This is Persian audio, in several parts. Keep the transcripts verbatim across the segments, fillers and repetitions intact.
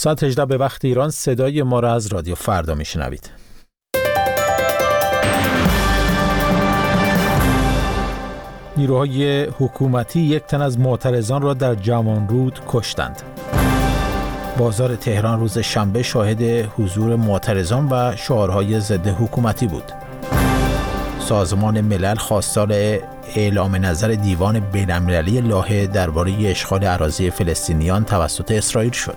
ساعت هجده به وقت ایران. صدای ما را از رادیو فردا میشنوید. نیروهای حکومتی یک تن از معترضان را در جوانرود کشتند. بازار تهران روز شنبه شاهد حضور معترضان و شعارهای ضد حکومتی بود. سازمان ملل خواستار اعلام نظر دیوان بین‌المللی لاهه درباره اشغال اراضی فلسطینیان توسط اسرائیل شد.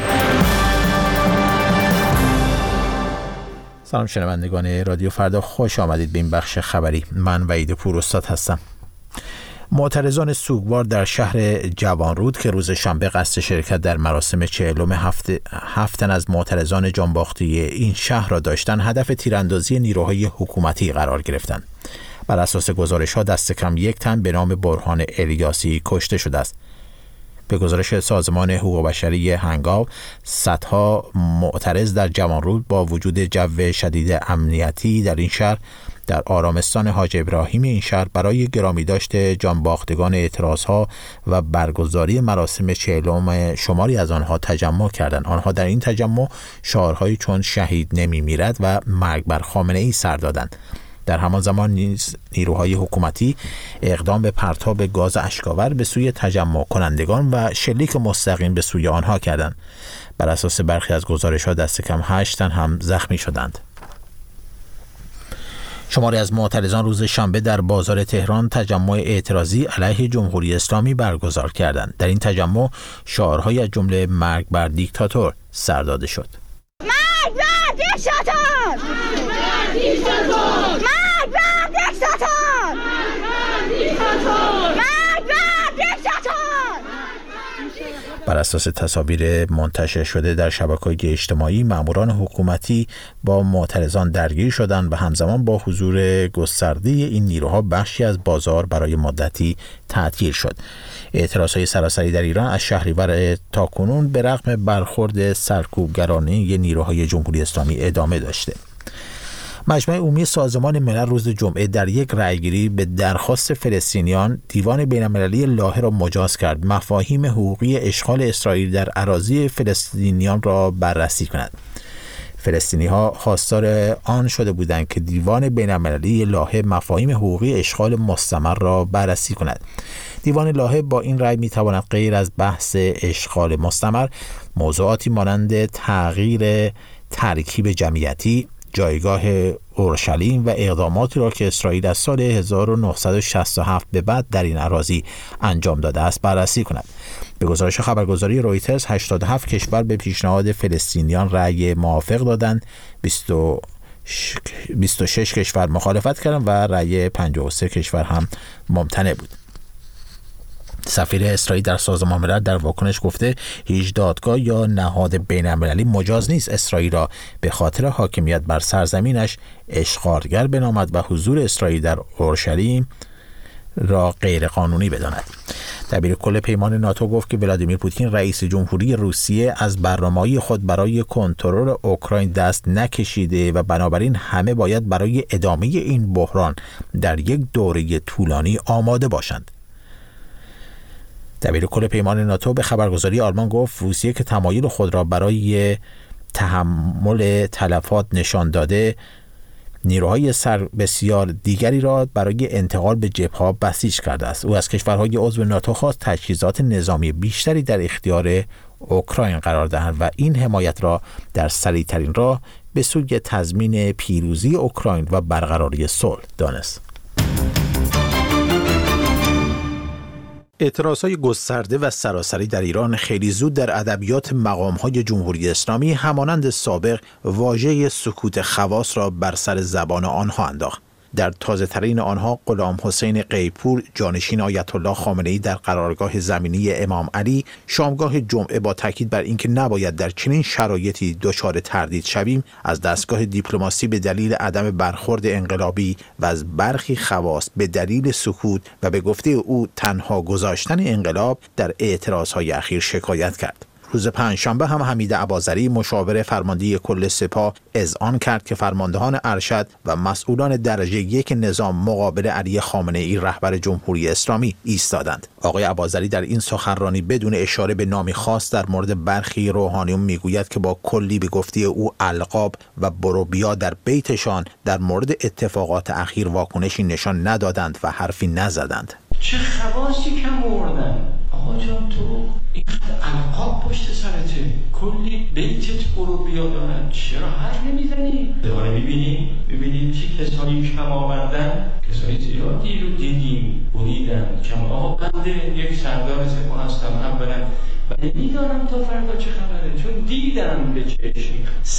سلام شنوندگان رادیو فردا، خوش آمدید به این بخش خبری. من وحید پوراستاد هستم. معترضان سوگوار در شهر جوانرود که روز شنبه قصد شرکت در مراسم چهلم هفته هفتن از معترضان جانباختی این شهر را داشتند، هدف تیراندازی نیروهای حکومتی قرار گرفتند. بر اساس گزارش‌ها دست کم یک تن به نام برهان الیاسی کشته شده است. به گزارش سازمان حقوق بشری هنگاو، صدها معترض در جوانرود با وجود جو شدید امنیتی در این شهر در آرامستان حاج ابراهیم این شهر برای گرامی داشته جانباختگان اعتراضها و برگزاری مراسم چهلم شماری از آنها تجمع کردند. آنها در این تجمع شعارهایی چون شهید نمی میرد و مرگ بر خامنه ای سر دادند. در همان زمان نیز نیروهای حکومتی اقدام به پرتاب گاز اشک‌آور به سوی تجمع کنندگان و شلیک مستقیم به سوی آنها کردند. بر اساس برخی از گزارش‌ها دست کم هشت تن هم زخمی شدند. شماری از معترضان روز شنبه در بازار تهران تجمع اعتراضی علیه جمهوری اسلامی برگزار کردند. در این تجمع شعارهایی از جمله مرگ بر دیکتاتور سر داده شد. مرگ بر دیکتاتور! مرگ بر دیکتاتور! مرگ بر دیکتاتور! مرگ بر دیکتاتور! بر اساس تصاویر منتشر شده در شبکه‌های اجتماعی، ماموران حکومتی با معترضان درگیر شدند و همزمان با حضور گسترده این نیروها بخشی از بازار برای مدتی تعطیل شد. اعتراضهای سراسری در ایران از شهریور تاکنون به رغم برخورد سرکوبگرانه نیروهای جمهوری اسلامی ادامه داشته. مجمع عمومی سازمان ملل روز جمعه در یک رأیگیری به درخواست فلسطینیان دیوان بین‌المللی لاهه را مجاز کرد مفاهیم حقوقی اشغال اسرائیل در اراضی فلسطینیان را بررسی کند. فلسطینی‌ها خواستار آن شده بودند که دیوان بین‌المللی لاهه مفاهیم حقوقی اشغال مستمر را بررسی کند. دیوان لاهه با این رأی می‌تواند غیر از بحث اشغال مستمر موضوعاتی مانند تغییر ترکیب جمعیتی، جایگاه اورشلیم و اقداماتی را که اسرائیل از سال هزار و نهصد و شصت و هفت به بعد در این اراضی انجام داده است بررسی کند. به گزارش خبرگزاری رویترز، هشتاد و هفت کشور به پیشنهاد فلسطینیان رأی موافق دادند، بیست و شش کشور مخالفت کردند و رأی پنجاه و سه کشور هم ممتنع بود. سفیر اسرائیل در سازمان ملل در واکنش گفته هیچ دادگاه یا نهاد بین‌المللی مجاز نیست اسرائیل را به خاطر حاکمیت بر سرزمینش اشغالگر بنامد و حضور اسرائیل در اورشلیم را غیر قانونی بداند. دبیر کل پیمان ناتو گفت که ولادیمیر پوتین رئیس جمهوری روسیه از برنامه‌های خود برای کنترل اوکراین دست نکشیده و بنابراین همه باید برای ادامه این بحران در یک دوره طولانی آماده باشند. دبیر کل پیمان ناتو به خبرگزاری آلمان گفت روسیه که تمایل خود را برای تحمل تلفات نشان داده، نیروهای سر بسیار دیگری را برای انتقال به جبهه‌ها بسیج کرده است. او از کشورهای عضو ناتو خواست تجهیزات نظامی بیشتری در اختیار اوکراین قرار دهند و این حمایت را در سریع‌ترین راه به سوی تضمین پیروزی اوکراین و برقراری صلح دانست. اعتراضهای گسترده و سراسری در ایران خیلی زود در ادبیات مقام‌های جمهوری اسلامی همانند سابق واژه سکوت خواص را بر سر زبان آنها انداخت. در تازه ترین آنها غلام حسین قیپور، جانشین آیت الله خامنه‌ای در قرارگاه زمینی امام علی، شامگاه جمعه با تاکید بر اینکه نباید در چنین شرایطی دچار تردید شویم، از دستگاه دیپلماسی به دلیل عدم برخورد انقلابی و از برخی خواص به دلیل سکوت و به گفته او تنها گذاشتن انقلاب در اعتراضهای اخیر شکایت کرد. روز پنجشنبه هم حمید اباظری مشاور فرمانده کل سپاه اذعان کرد که فرماندهان ارشد و مسئولان درجه یک نظام مقابل علی خامنه‌ای رهبر جمهوری اسلامی ایستادند. آقای اباظری در این سخنرانی بدون اشاره به نامی خاص در مورد برخی روحانیون میگوید که با کلی به گفته او القاب و برو بیا در بیتشان در مورد اتفاقات اخیر واکنشی نشان ندادند و حرفی نزدند. چه خواصی کم آوردن؟ آقا جان تو این القاب پشت سرته، کلی بیتت برو بیا دارن، چرا حرف نمیزنی؟ دوباره میبینیم میبینیم چه کسانی کم آوردن، کسانی زیادی رو دیدیم بریدن کم. آقا بنده یک سردار سپاه هستم اولا و نمیدانم تا فردا چه خبره، چون دیدم به چشم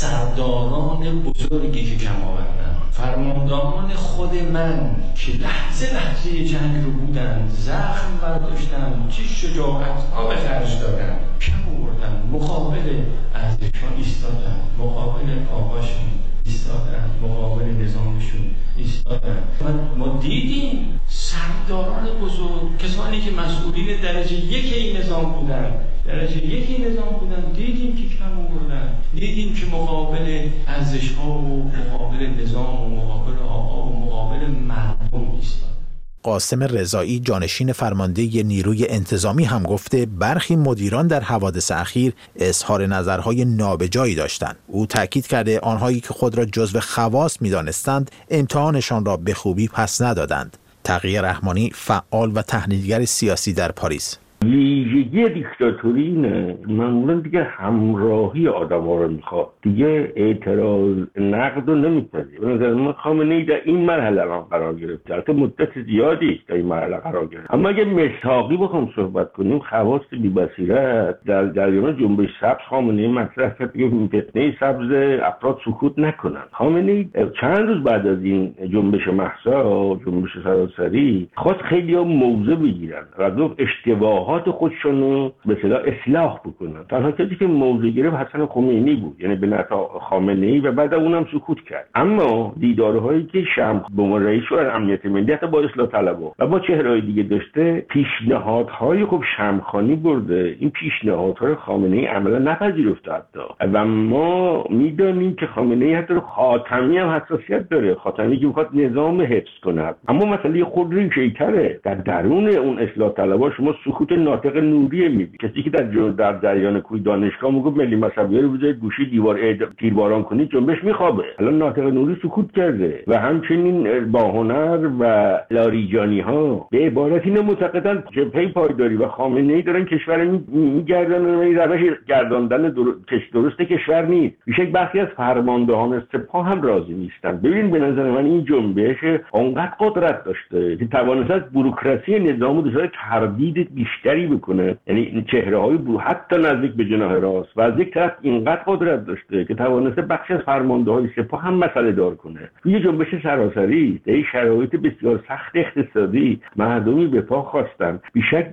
سرداران بزرگی که کم آوردن، فرماندهان خود من که لحظه لحظه جنگ رو بودن، زخم برداشتن، چه شجاعت ها به خرج دادن، کم آوردن، مقابل ارزششون ایستادن، مقابل آقاشون ایستادن، مقابل نظامشون ایستادن. ما دیدیم سرداران بزرگ، کسانی که مسئولین درجه یک این نظام بودن، درجه یک نظام بودن، دیدیم که کم آوردن، دیدیم که مقابل ارزش‌ها و مقابل نظام و مقابل آقا و مقابل مردم ایستادن. قاسم رضایی جانشین فرمانده نیروی انتظامی هم گفته برخی مدیران در حوادث اخیر اظهار نظرهای نابجایی داشتند. او تاکید کرده آنهایی که خود را جزو خواص می‌دانستند امتحانشان را به خوبی پس ندادند. تقی رحمانی فعال و تحلیلگر سیاسی در پاریس: ویژگی دیکتاتوری اینه معمولا دیگه همراهی آدم ها رو میخواد، دیگه اعتراض نقد رو نمیپذیره. به نظر من خامنه‌ای در این مرحله هم قرار گرفت، البته مدت زیادی در این مرحله قرار گرفت. اما اگه مساقی بخوام صحبت کنیم، خواص بی بصیرت در جریان جنبش سبز خامنه‌ای مطرح کرد که فتنه سبز افراد سکوت نکنن. خامنه‌ای چند روز بعد از این جنبش مهسا، جنبش سراسری، خواست خیلی‌ها موضع بگیرن و گفت اشتباه خودشون رو به اصطلاح اصلاح بکنن. تنها کسی که موضع گرفت حسن خمینی بود، یعنی به نفع خامنه‌ای، و بعد اونم سکوت کرد. اما دیدارهایی که شمس به عنوان رئیس شورای امنیت ملی حتی با اصلاح طلبها و با چهره‌های دیگه داشته، پیشنهادهای خوب شمخانی برده، این پیشنهادها رو خامنه‌ای عملا نپذیرفته حتی. و ما میدونیم که خامنه‌ای حتی خاتمی هم حساسیت داره، خاتمی که میخواد نظام حفظ کنه. اما مسئله خود ریشه‌ای‌تره. در درون اون اصلاح طلبها شما سکوت ناطق نوری میبینی، کسی که در در جریان کوی دانشگاه میگه ملی مذهبی رو بذارید گوشی دیوار تیرباران کنید جنبش میخوابه. الان ناطق نوری سکوت کرده. و همچنین باهنر و لاریجانی ها به عبارتی معتقدن جبهه پایداری و خامنه‌ای دارن کشور میگردن، این روش گرداندن درست کشور نیست. میشه بخشی از فرماندهان سپاه هم راضی نیستن. ببین به نظر من این جنبش اونقدر قدرت داشته که توانست بوروکراسی نظام رو دچار تردید بیشتری بکنه، یعنی چهره‌های برو حتی نزدیک به جناح راست، و از یک طرف اینقدر قدرت داشته که توانسته بخشی از فرمانده‌های سپاه هم مسئله دار کنه. توی جنبش سراسری در این شرایط بسیار سخت اقتصادی مردمی به پا خواستن، بیشک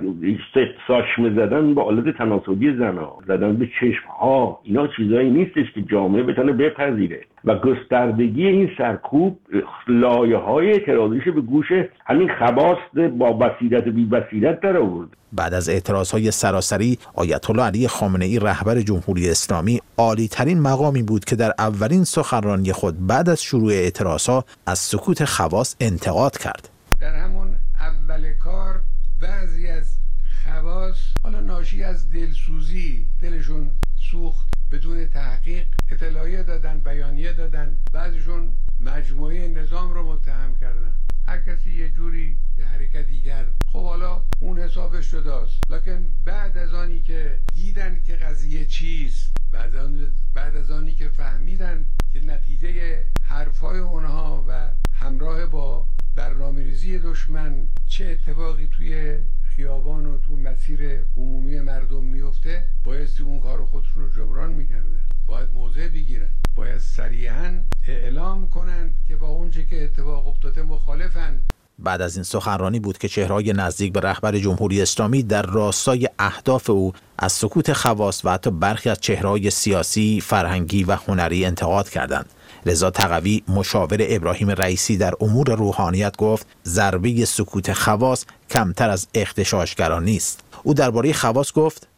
ساشمه زدن با آلت تناسلی زنا، زدن به چشم‌ها، اینا چیزایی نیستش که جامعه بتونه بپذیره. و گستردگی این سرکوب لایه‌های اعتراضیش به گوش همین خواص با بصیرت و بی بصیرت در آورد. بعد از اعتراضهای سراسری، آیت الله علی خامنه‌ای رهبر جمهوری اسلامی عالی ترین مقامی بود که در اولین سخنرانی خود بعد از شروع اعتراضها از سکوت خواص انتقاد کرد. در همون اول کار بعضی از خواص حالا ناشی از دلسوزی دلشون سوخت، بدون تحقیق اطلاعیه دادن، بیانیه دادن، بعضیشون مجموعه نظام رو متهم کردن. هر کسی یه جوری یه حرکتی کرد. خب حالا اون حسابش جداست. لکن بعد از آنی که دیدن که قضیه چیست، بعد, آن بعد از آنی که فهمیدن که نتیجه حرفای اونها و همراه با برنامه‌ریزی دشمن چه اتفاقی توی خیابان و تو مسیر عمومی مردم میفته، بایستی اون کار خودشون رو جبران میکردن. باید موضع بگیرن، باید صریحاً اعلام کنند که با اونچه که اتفاق افتاده مخالفن. بعد از این سخنرانی بود که چهره‌های نزدیک به رهبر جمهوری اسلامی در راستای اهداف او از سکوت خواص و حتی برخی از چهره‌های سیاسی، فرهنگی و هنری انتقاد کردند. رضا تقوی مشاور ابراهیم رئیسی در امور روحانیت گفت ضربه سکوت خواص کمتر از اغتشاشگران نیست. او درباره خواص گفت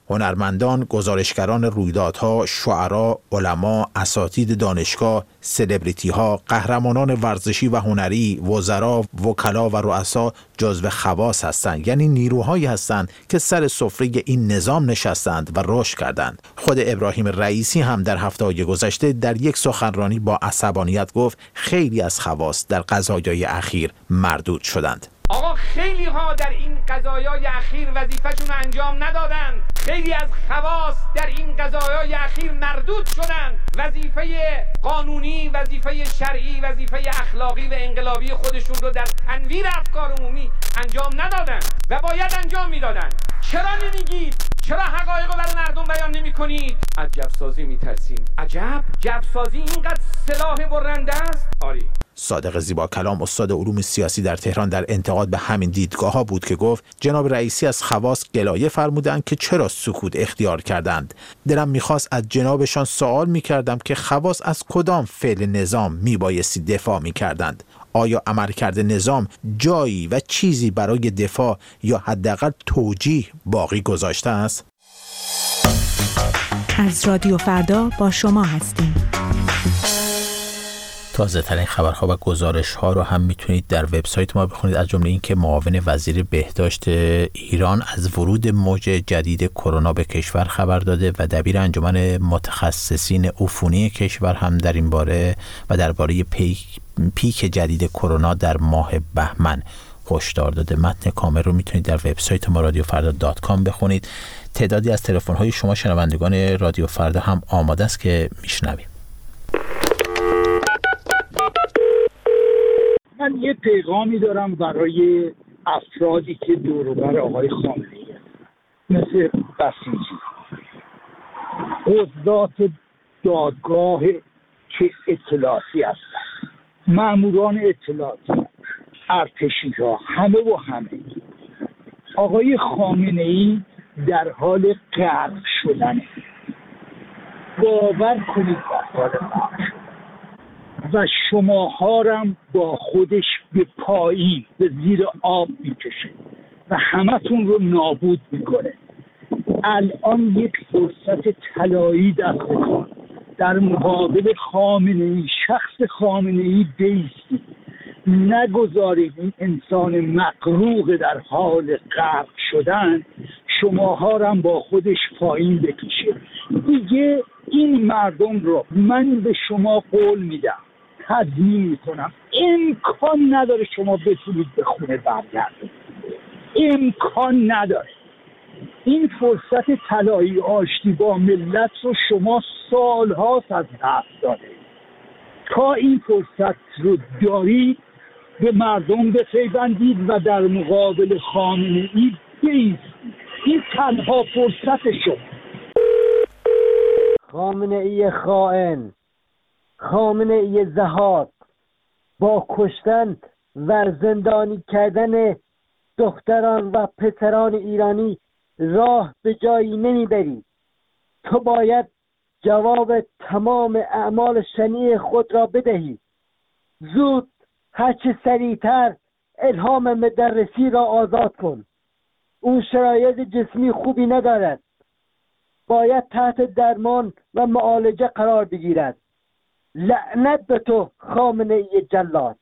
هنرمندان، گزارشگران رویدادها، شعرا، علما، اساتید دانشگاه، سلبریتی‌ها، قهرمانان ورزشی و هنری، وزرا، وکلا و رؤسا جزو خواص هستند. یعنی نیروهایی هستند که سر سفره این نظام نشستند و رشد کردند. خود ابراهیم رئیسی هم در هفته‌های گذشته در یک سخنرانی با عصبانیت گفت خیلی از خواص در قضایای اخیر مردود شدند. آقا خیلی ها در این قضایای اخیر وظیفه‌شون رو انجام ندادند. خیلی از خواص در این قضایای اخیر مردود شدند. وظیفه قانونی، وظیفه شرعی، وظیفه اخلاقی و انقلابی خودشون رو در تنویر افکار عمومی انجام ندادند و باید انجام میدادند. چرا نمیگید؟ چرا حقایق رو برای مردم بیان نمی‌کنید؟ از جفسازی می‌ترسیم. عجب، جفسازی اینقدر سلاح برنده است؟ آری. صادق زیبا کلام استاد علوم سیاسی در تهران در انتقاد به همین دیدگاه ها بود که گفت جناب رئیسی از خواص گلایه فرمودند که چرا سکوت اختیار کردند. دلم میخواست از جنابشان سوال میکردم که خواص از کدام فعل نظام میبایستی دفاع میکردند؟ آیا عملکرد نظام جایی و چیزی برای دفاع یا حداقل توجیه باقی گذاشته است؟ از رادیو فردا با شما هستیم. تازه ترین خبرها و گزارش ها رو هم میتونید در وبسایت ما بخونید، از جمله اینکه معاون وزیر بهداشت ایران از ورود موج جدید کرونا به کشور خبر داده و دبیر انجمن متخصصین عفونی کشور هم در این باره و درباره پیک, پیک جدید کرونا در ماه بهمن هشدار داده. متن کامل رو میتونید در وبسایت ما رادیو فردا دات کام بخونید. تعدادی از تلفن های شما شنوندگان رادیو فردا هم آماده است که میشنویم. من یه پیغامی دارم برای افرادی که دور و بر آقای خامنه‌ای مثل بسیجی، قضات دادگاه که اطلاعاتی هستن، ماموران اطلاعاتی، ارتشی‌ها، همه و همه. آقای خامنه‌ای در حال غرق شدنه. باور کنید در حال غرق شدن و شماها رم با خودش به پایین به زیر آب میکشه و همتون رو نابود میکنه. الان یک فرصت طلایی دستتون، در مقابل خامنه‌ای، شخص خامنه‌ای بیستید. نگذارید این انسان مغروق در حال غرق شدن شماها رم با خودش پایین بکشه. دیگه این مردم رو من به شما قول میدم، تضمین میکنم، امکان نداره شما بتونید به خونه برگردید. امکان نداره. این فرصت طلایی آشتی با ملت رو شما سالهاست از دست داده. تا این فرصت رو دارید به مردم بپیوندید و در مقابل خامنه‌ای بایستید. این تنها فرصت شما. خامنه‌ای خائن، خامنه‌ای ضحاک، با کشتن و زندانی کردن دختران و پسران ایرانی راه به جایی نمیبری. تو باید جواب تمام اعمال شنیع خود را بدهی. زود هرچه سریعتر الهام مدرسی را آزاد کن. او شرایط جسمی خوبی ندارد. باید تحت درمان و معالجه قرار بگیرد. لعنت به تو خامنه‌ای جلاد.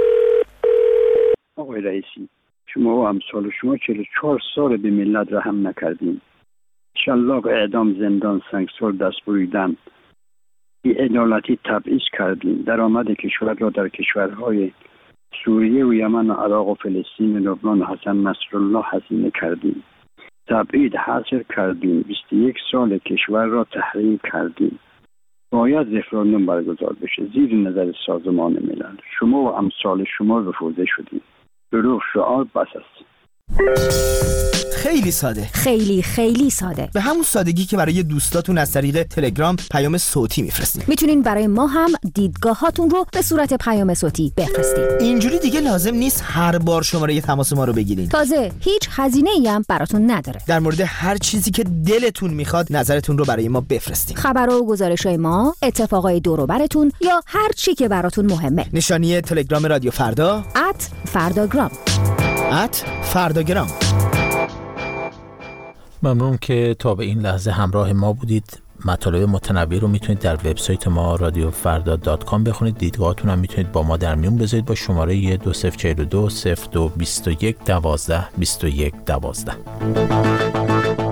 آقای رئیسی، شما و امثال شما چهل و چهار سال به ملت رحم نکردین. شلاق اعدام، زندان، سنگسار، دست بریدن، بی‌عدالتی تبعیض کردین. درآمد کشور را در کشورهای سوریه و یمن و عراق و فلسطین، لبنان و حسن نصرالله هزینه کردین. تبعید حاصل کردین. بیست و یک سال کشور را تحریم کردین. باید رفراندوم برگزار بشه زیر نظر سازمان ملل. شما و امثال شما رفوزه شدین. دروغ شعار بس است. خیلی ساده، خیلی خیلی ساده، به همون سادگی که برای دوستاتون از طریق تلگرام پیام صوتی میفرستین. میتونین برای ما هم دیدگاهاتون رو به صورت پیام صوتی بفرستید. اینجوری دیگه لازم نیست هر بار شماره تماس ما رو بگیرین. تازه هیچ هزینه‌ای هم براتون نداره. در مورد هر چیزی که دلتون میخواد نظرتون رو برای ما بفرستین. خبرها و گزارش‌های ما، اتفاقای دور و براتون یا هر چی که براتون مهمه. نشانی تلگرام رادیو فردا ات فرداگرام ات فرداگرام. ممنون که تا به این لحظه همراه ما بودید. مطالب متنوع رو میتونید در وبسایت ما رادیو فردا دات کام بخونید. دیدگاهاتون هم میتونید با ما در میون بذارید با شماره دو صفر چهار دو صفر دو بیست و یک دوازده بیست و یک دوازده.